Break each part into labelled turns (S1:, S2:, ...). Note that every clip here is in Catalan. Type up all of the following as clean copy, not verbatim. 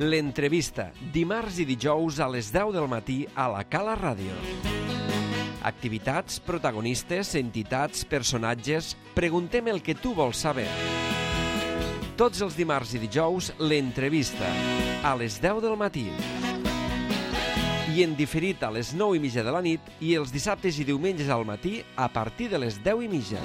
S1: L'entrevista, dimarts i dijous a les 10 del matí a la Cala Ràdio. Activitats, protagonistes, entitats, personatges... Preguntem el que tu vols saber. Tots els dimarts i dijous, l'entrevista, a les 10 del matí. I en diferit a les 9:30 de la nit i els dissabtes i diumenges al matí a partir de les 10:30.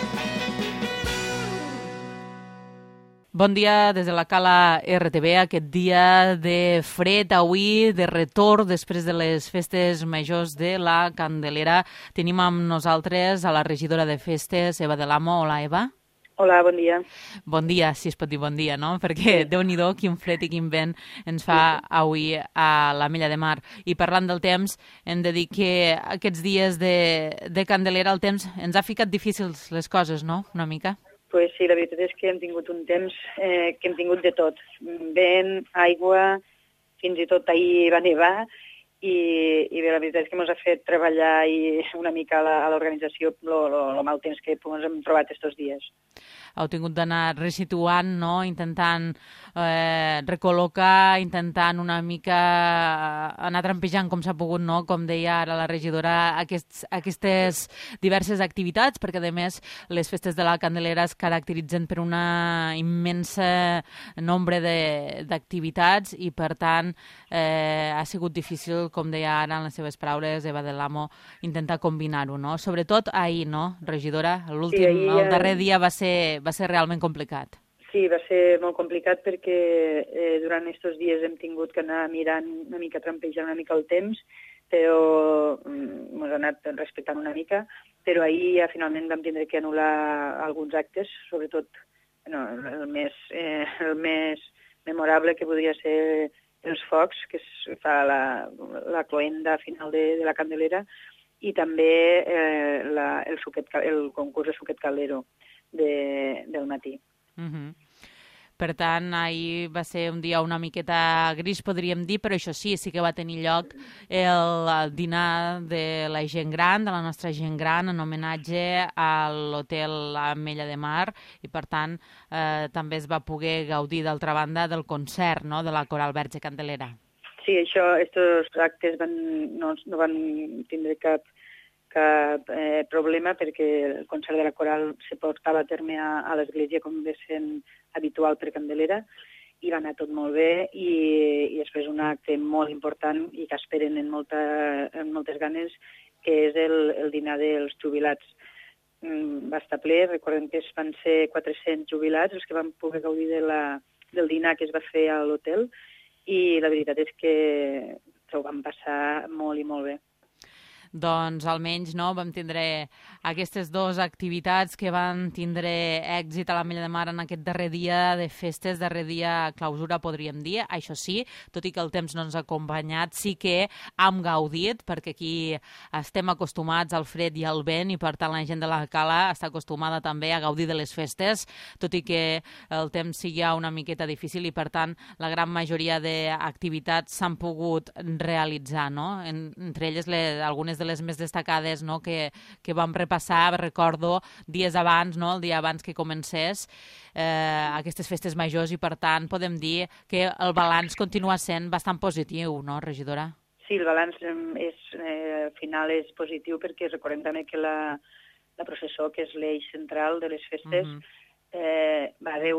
S2: Bon dia des de la Cala RTV, aquest dia de fred avui, de retorn després de les festes majors de la Candelera. Tenim amb nosaltres a la regidora de festes, Eva del Amo. Hola, Eva.
S3: Hola, bon dia.
S2: Bon dia, si es pot dir bon dia, no? Perquè Déu-n'hi-do, quin fred i quin vent ens fa avui a l'Ametlla de Mar. I parlant del temps, hem de dir que aquests dies de Candelera el temps ens ha ficat difícils les coses, no? Una mica.
S3: Pues sí, la veritat és que hem tingut un temps que hem tingut de tot. Vent, aigua, fins i tot ahir va nevar i bé, la veritat és que ens ha fet treballar una mica a l'organització el mal temps que ens hem trobat aquests dies.
S2: Heu tingut d'anar resituant, no? Intentant recol·locar, intentant una mica anar trampejant com s'ha pogut, no? Com deia ara la regidora, aquestes diverses activitats, perquè a més les festes de la Candelera es caracteritzen per una immensa nombre d'activitats i per tant ha sigut difícil, com deia ara en les seves paraules, Eva del Amo, intentar combinar-ho, no? Sobretot ahir, no, regidora? L'últim, sí, el darrer dia va ser realment complicat.
S3: Sí, va ser molt complicat perquè durant aquests dies hem tingut que anar mirant una mica, trampejant una mica el temps, però ens ha anat respectant una mica, però ahir ja finalment vam tindre que anul·lar alguns actes, sobretot el més memorable que podria ser els focs, que es fa la cloenda final de la Candelera, i també el concurs de suquet caldero del matí.
S2: Per tant, ahir va ser un dia una miqueta gris, podríem dir, però això sí que va tenir lloc el dinar de la gent gran, de la nostra gent gran, en homenatge a l'hotel Ametlla de Mar, i per tant també es va poder gaudir, d'altra banda, del concert, no?, de la Coral Verge Candelera.
S3: Sí, aquests actes no van tindre cap problema perquè el concert de la coral se portava a terme a l'església com ve sent habitual per Candelera i va anar tot molt bé i després un acte molt important i que esperen amb moltes ganes, que és el dinar dels jubilats. Va estar ple, recordem que van ser 400 jubilats els que van poder gaudir del dinar que es va fer a l'hotel i la veritat és que ho vam passar molt i molt bé.
S2: Doncs almenys vam tindre aquestes dues activitats que van tindre èxit a l'Ametlla de Mar en aquest darrer dia de festes, darrer dia clausura, podríem dir. Això sí, tot i que el temps no ens ha acompanyat, sí que hem gaudit, perquè aquí estem acostumats al fred i al vent i per tant la gent de la Cala està acostumada també a gaudir de les festes, tot i que el temps sigui una miqueta difícil i per tant la gran majoria d'activitats s'han pogut realitzar, no? Entre elles algunes de les més destacades, no?, que vam repassar, recordo, dies abans, no?, el dia abans que comencés aquestes festes majors i, per tant, podem dir que el balanç continua sent bastant positiu, no, regidora?
S3: Sí, el balanç al final és positiu perquè recordem també que la processó, que és l'eix central de les festes, va haver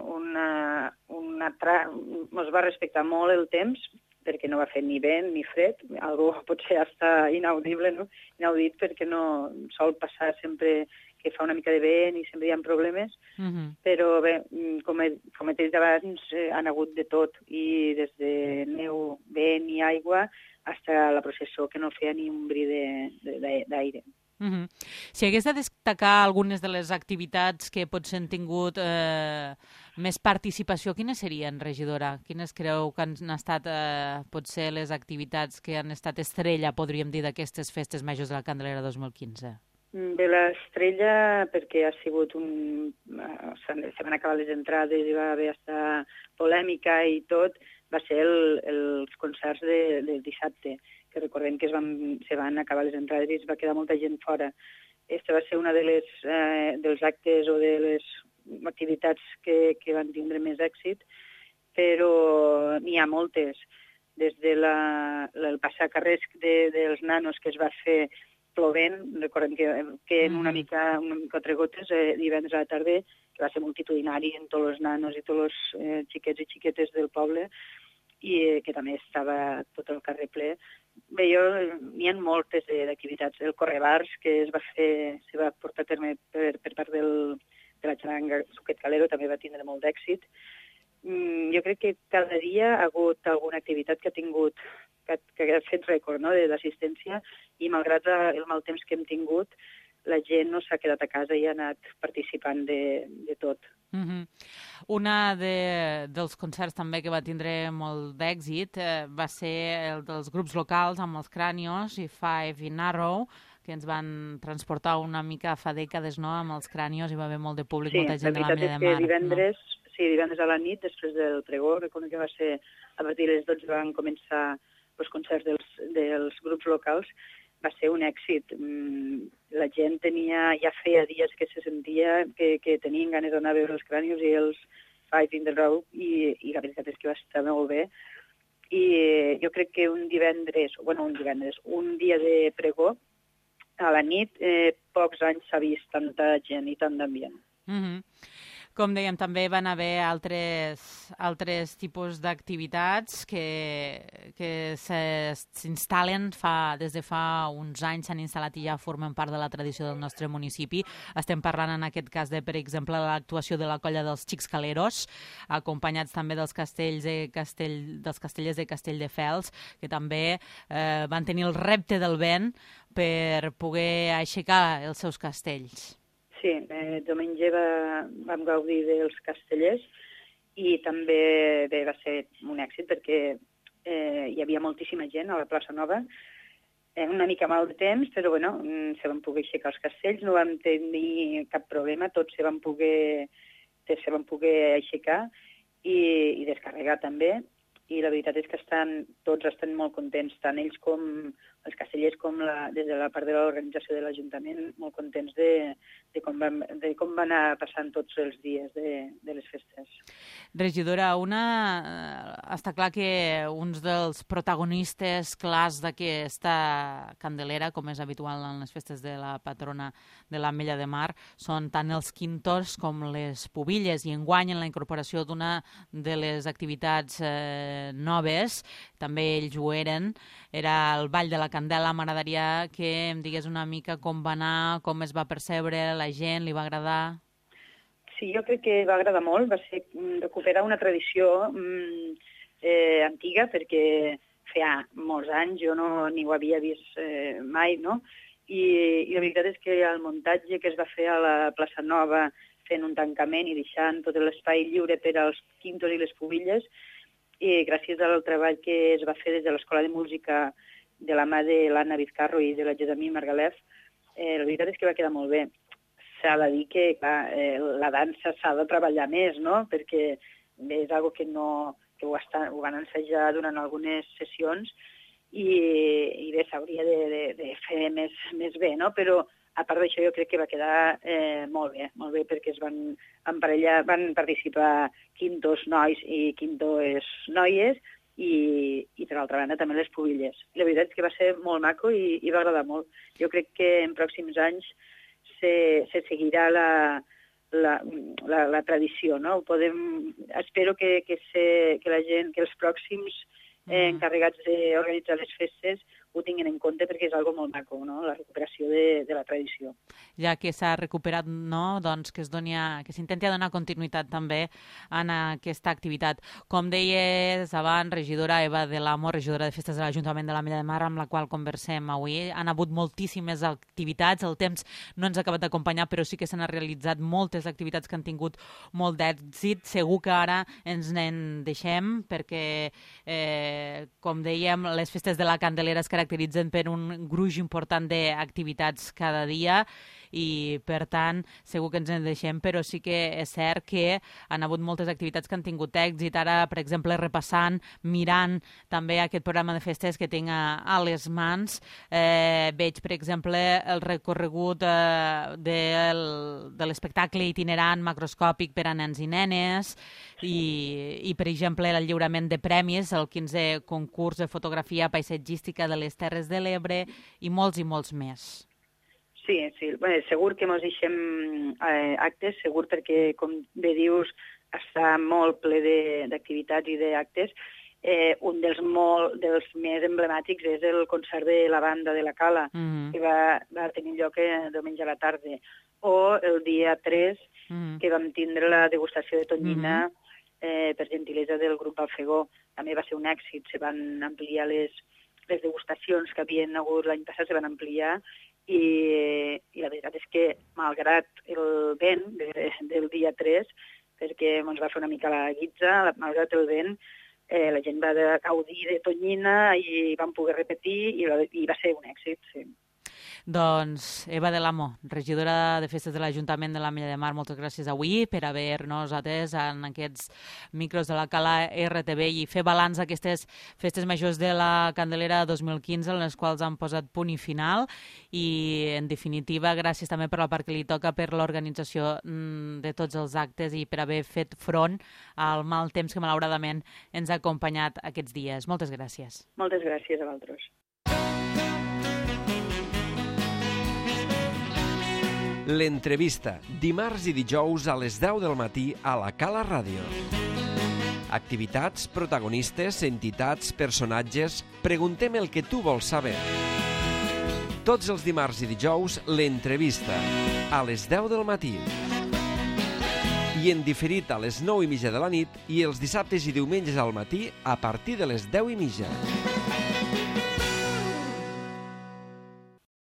S3: ens va respectar molt el temps, perquè no va fer ni vent ni fred, algo potser hasta inaudible, no? Inaudit perquè no sol passar sempre que fa una mica de vent i sempre hi ha problemes, però bé, com he dit abans, han hagut de tot, i des de neu, vent i aigua, fins a la processó que no feia ni un bri d'aire.
S2: Si hagués de destacar algunes de les activitats que potser han tingut més participació, quines serien, regidora? Quines creu que han estat potser les activitats que han estat estrella, podríem dir, d'aquestes festes majors de la Candelera 2015?
S3: Bé, l'estrella, perquè ha sigut se van acabar les entrades i va haver polèmica i tot, va ser els concerts del dissabte, que recordem que se van acabar les entrades i es va quedar molta gent fora. Aquesta va ser una dels actes o de les activitats que van tindre més èxit però n'hi ha moltes. Des de el passacarrers dels nanos que es va fer plovent, recordem que en una mica quatre gotes divendres a la tarda, que va ser multitudinari en tots els nanos i tots els xiquets i xiquetes del poble, i que també estava tot el carrer ple. Bé, n'hi ha moltes d'activitats. El Correbars, que se va portar a terme per part de la xaranga Suquet Calero, també va tindre molt d'èxit. Jo crec que cada dia ha hagut alguna activitat que ha fet rècord, no?, d'assistència, i malgrat el mal temps que hem tingut, la gent no s'ha quedat a casa i ha anat participant de tot.
S2: Una dels concerts també que va tindre molt d'èxit va ser el dels grups locals amb els Crànios i Five in Arrow, que ens van transportar una mica fa dècades, no?, amb els Crànios, i va haver molt de públic, molta gent de la Milla de Mar.
S3: Sí, divendres a la nit, després del pregó, recordo que va ser a partir de les 12 van començar els concerts dels grups locals, va ser un èxit. La gent ja feia dies que se sentia que tenien ganes d'anar a veure els Crànios i els Five in the Row, i la veritat és que va estar molt bé. I jo crec que un dia de pregó, a la nit, pocs anys s'ha vist tanta gent i tant d'ambient.
S2: Com dèiem, també van haver altres tipus d'activitats que s'instal·len des de fa uns anys, s'han instal·lat i ja formen part de la tradició del nostre municipi. Estem parlant en aquest cas de, per exemple, l'actuació de la colla dels Xics Caleros, acompanyats també dels castellers de Castelldefels, que també van tenir el repte del vent per poder aixecar els seus castells.
S3: Sí, diumenge vam gaudir dels castellers i també va ser un èxit perquè hi havia moltíssima gent a la plaça Nova, una mica mal de temps, però bueno, se van poder aixecar els castells, no vam tenir cap problema, tots se van poder aixecar i descarregar també, i la veritat és que tots estan molt contents, tant ells com els castellers com des de la part de l'organització de l'Ajuntament, molt contents de com van anar passant tots els dies de les festes.
S2: Regidora, està clar que uns dels protagonistes clars d'aquesta Candelera, com és habitual en les festes de la patrona de l'Ametlla de Mar, són tant els quintors com les pubilles, i enguany en la incorporació d'una de les activitats noves, també ells ho eren, era el Ball de la Candela. M'agradaria que em digués una mica com va anar, com es va percebre, la gent, li va agradar?
S3: Sí, jo crec que va agradar molt, va ser recuperar una tradició antiga, perquè feia molts anys, jo ni ho havia vist mai, no? I la veritat és que el muntatge que es va fer a la plaça Nova, fent un tancament i deixant tot l'espai lliure per als quintos i les pubilles, i gràcies al treball que es va fer des de l'Escola de Música de la mà de l'Anna Vizcarro i de la Josemi Margalef, la veritat és que va quedar molt bé. S'ha de dir que, clar, la dansa s'ha de treballar més, no?, perquè és una cosa que ho van ensejar durant algunes sessions i bé, s'hauria de fer més bé, no?, però a part d'això jo crec que va quedar molt bé perquè es van emparellar, van participar quintos nois i quintos noies i per l'altra banda també les pubilles. La veritat és que va ser molt maco i va agradar molt. Jo crec que en pròxims anys se seguirà la tradició, no? Espero que la gent, que els pròxims encarregats d'organitzar les festes ho tinguin en compte perquè és algo molt maco, no?, la recuperació de la tradició.
S2: Ja que s'ha recuperat, no?, doncs que s'intenti donar continuïtat també en aquesta activitat. Com deies abans, regidora Eva de l'Amo, regidora de Festes de l'Ajuntament de l'Ametlla de Mar, amb la qual conversem avui, han hagut moltíssimes activitats, el temps no ens ha acabat d'acompanyar, però sí que s'han realitzat moltes activitats que han tingut molt d'èxit. Segur que ara ens n'en deixem perquè, com dèiem, les festes de la Candelera es caracteritzen per un gruix important d'activitats cada dia i per tant segur que ens en deixem, però sí que és cert que han hagut moltes activitats que han tingut èxit. Ara, per exemple, repassant, mirant també aquest programa de festes que tinc a les mans, veig, per exemple, el recorregut de l'espectacle itinerant macroscòpic per a nens i nenes i per exemple, el lliurament de premis, el 15è concurs de fotografia paisatgística de les Terres de l'Ebre i molts més.
S3: Sí. Bé, segur que ens deixem actes, segur perquè, com bé dius, està molt ple d'activitats i d'actes. Un dels més emblemàtics és el concert de la banda de la Cala, que va tenir lloc diumenge a la tarda. O el dia 3, que vam tindre la degustació de tonyina per gentilesa del grup Alfegó. També va ser un èxit, se van ampliar les degustacions que havien hagut l'any passat, se van ampliar, i la veritat és que, malgrat el vent del dia 3, perquè ens va fer una mica la guitza, malgrat el vent, la gent va gaudir de tonyina i van poder repetir i va ser un èxit, sí.
S2: Doncs Eva de l'Amo, regidora de Festes de l'Ajuntament de l'Ametlla de Mar, moltes gràcies avui per haver-nos atès en aquests micros de la Cala RTV i fer balanç d'aquestes festes majors de la Candelera 2015, en les quals han posat punt i final, i en definitiva gràcies també per la part que li toca, per l'organització de tots els actes i per haver fet front al mal temps que malauradament ens ha acompanyat aquests dies. Moltes gràcies.
S3: Moltes gràcies a vosaltres.
S1: L'entrevista, dimarts i dijous a les 10 del matí a la Cala Ràdio. Activitats, protagonistes, entitats, personatges... Preguntem el que tu vols saber. Tots els dimarts i dijous, l'entrevista, a les 10 del matí. I en diferit a les 9:30 de la nit i els dissabtes i diumenges al matí a partir de les 10:30.